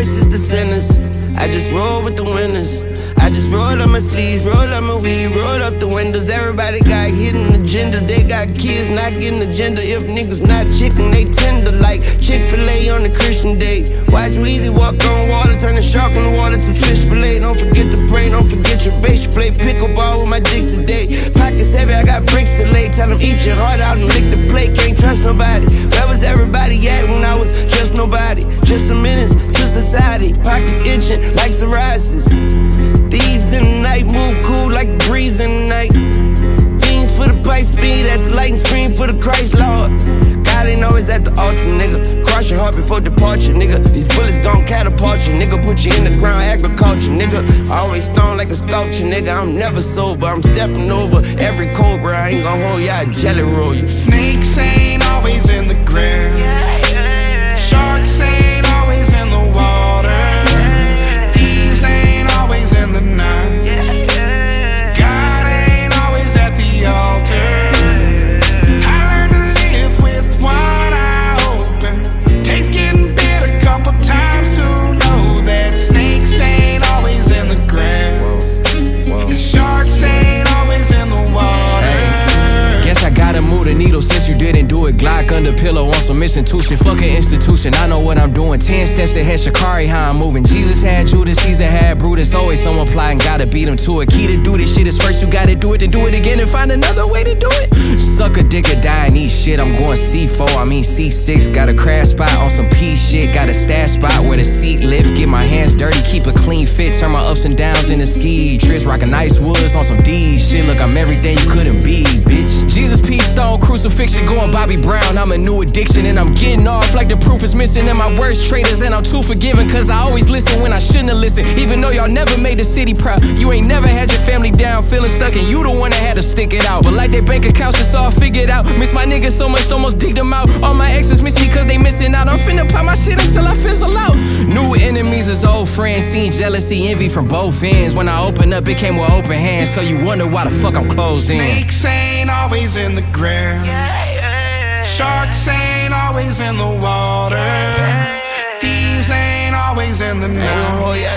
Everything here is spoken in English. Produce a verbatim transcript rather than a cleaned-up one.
versus the sinners. I just roll with the winners. I just roll up my sleeves, roll up my weed, roll up the windows. Everybody got hidden agendas. They got kids not getting agenda. If niggas not chicken, they tender like Chick-fil-A on a Christian day. Watch Weezy walk on water, turn the shark on the water to fish fillet. Don't forget to pray, don't forget your base. You play pickleball with my dick today. Pockets heavy, I got bricks to lay. Tell them eat your heart out and lick the plate. Can't trust nobody. Where was everybody at when I was just nobody? Just a menace to society. Pockets itching like psoriasis. Thieves in the night move cool like a breeze in the night. Fiends for the pipe speed at the light and scream for the Christ Lord. God ain't always at the altar, nigga. Cross your heart before departure, nigga. These bullets gon' catapult you, nigga. Put you in the ground, agriculture, nigga. Always stone like a sculpture, nigga. I'm never sober, I'm stepping over every cobra. I ain't gon' hold ya, I jelly roll you. Snakes ain't always in the ground. Sharks ain't always in the water. Thieves ain't always in the night. God ain't always at the altar. I learned to live with one eye open. Taste getting bitter a couple times to know that snakes ain't always in the ground. And sharks ain't always in the water. Hey, guess I gotta move the needle since you didn't do it. Glock under pillow on some institution. Fuck an institution, I know what I'm doing. Ten steps ahead, Sha'Carri, how I'm moving. Jesus had Judas, Caesar had Brutus. Always someone plotting, gotta beat him to it. Key to do this shit is first you gotta do it, then do it again and find another way to do it. Suck a dick or die and eat shit. I'm going C four, I mean C six. Got a crash spot on some P shit. Got a stash spot where the seat lift. Get my hands dirty, keep a clean fit. Turn my ups and downs into ski trips. Rockin' nice woods on some D shit. Look, I'm everything you couldn't be, bitch. Jesus, peace, stone, crucifixion, going Bobby Brown. I'm a new addiction and I'm getting off like the proof is missing in my worst traitors. And I'm too forgiving cause I always listen when I shouldn't have listened. Even though y'all never made the city proud. You ain't never had your family down, feeling stuck, and you the one that had to stick it out. But like their bank accounts, it's all figured out. Miss my niggas so much, almost digged them out. All my exes miss me cause they missing out. I'm finna pop my shit until I fizzle out. New enemies is old friends. Seen jealousy, envy from both ends. When I open up, it came with open hands. So you wonder why the fuck I'm closed in. Snakes ain't always in the ground. Sharks ain't always in the water. Thieves ain't always in the night.